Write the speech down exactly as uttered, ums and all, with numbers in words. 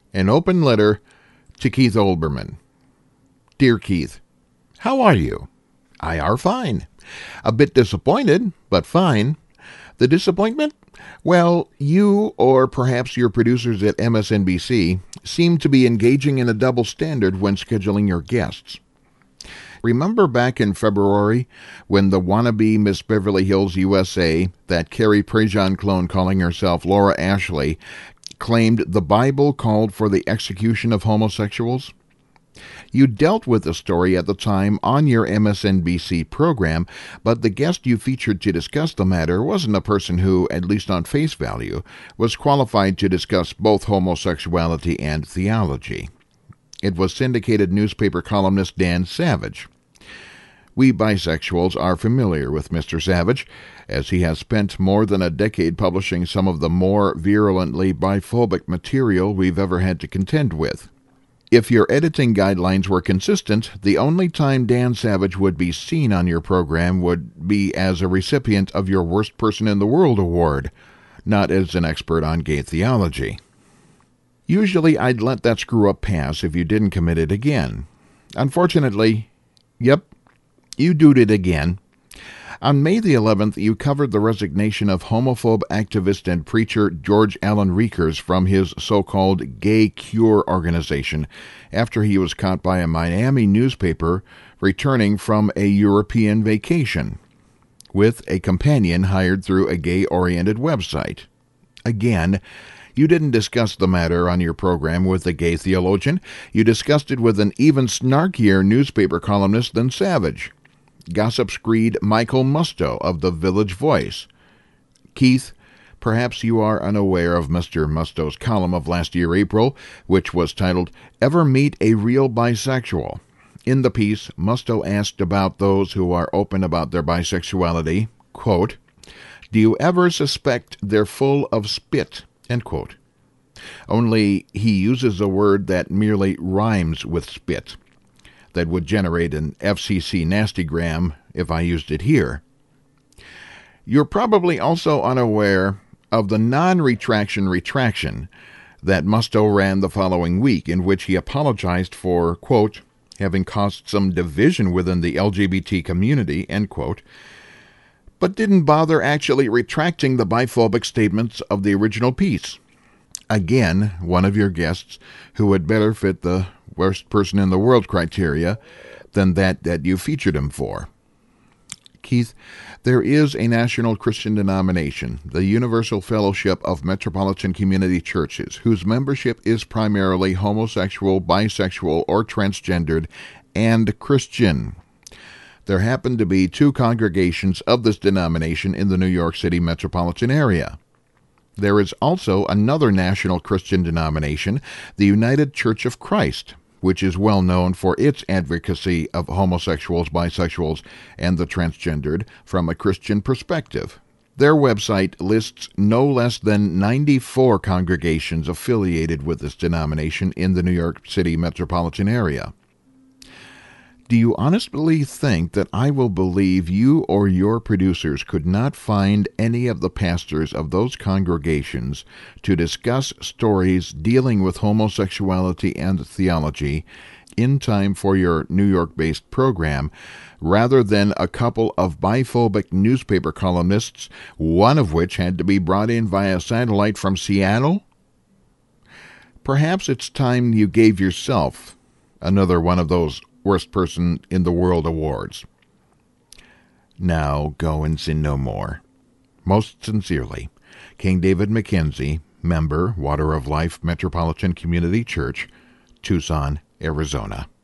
An open letter to Keith Olbermann. Dear Keith, how are you? I are fine. A bit disappointed, but fine. The disappointment? Well, you, or perhaps your producers at M S N B C, seem to be engaging in a double standard when scheduling your guests. Remember back in February when the wannabe Miss Beverly Hills U S A, that Carrie Prejean clone calling herself Laura Ashley, claimed the Bible called for the execution of homosexuals? You dealt with the story at the time on your M S N B C program, but the guest you featured to discuss the matter wasn't a person who, at least on face value, was qualified to discuss both homosexuality and theology. It was syndicated newspaper columnist Dan Savage. We bisexuals are familiar with Mister Savage, as he has spent more than a decade publishing some of the more virulently biphobic material we've ever had to contend with. If your editing guidelines were consistent, the only time Dan Savage would be seen on your program would be as a recipient of your Worst Person in the World award, not as an expert on gay theology. Usually I'd let that screw-up pass if you didn't commit it again. Unfortunately, yep, you doed it again. On May the eleventh, you covered the resignation of homophobe activist and preacher George Alan Riekers from his so-called Gay Cure organization after he was caught by a Miami newspaper returning from a European vacation with a companion hired through a gay-oriented website. Again, you didn't discuss the matter on your program with a gay theologian. You discussed it with an even snarkier newspaper columnist than Savage, gossip screed Michael Musto of the Village Voice. Keith, perhaps you are unaware of Mister Musto's column of last year, April, which was titled, Ever Meet a Real Bisexual? In the piece, Musto asked about those who are open about their bisexuality, quote, Do you ever suspect they're full of spit? End quote. Only he uses a word that merely rhymes with spit. That would generate an F C C nastygram if I used it here. You're probably also unaware of the non-retraction retraction that Musto ran the following week, in which he apologized for, quote, having caused some division within the L G B T community, end quote, but didn't bother actually retracting the biphobic statements of the original piece. Again, one of your guests who would better fit the worst person in the world criteria than that that you featured him for. Keith, there is a national Christian denomination, the Universal Fellowship of Metropolitan Community Churches, whose membership is primarily homosexual, bisexual, or transgendered, and Christian. There happen to be two congregations of this denomination in the New York City metropolitan area. There is also another national Christian denomination, the United Church of Christ, which is well known for its advocacy of homosexuals, bisexuals, and the transgendered from a Christian perspective. Their website lists no less than ninety-four congregations affiliated with this denomination in the New York City metropolitan area. Do you honestly think that I will believe you or your producers could not find any of the pastors of those congregations to discuss stories dealing with homosexuality and theology in time for your New York-based program, rather than a couple of biphobic newspaper columnists, one of which had to be brought in via satellite from Seattle? Perhaps it's time you gave yourself another one of those Worst Person in the World awards. Now go and sin no more. Most sincerely, King David McKenzie, member, Water of Life Metropolitan Community Church, Tucson, Arizona.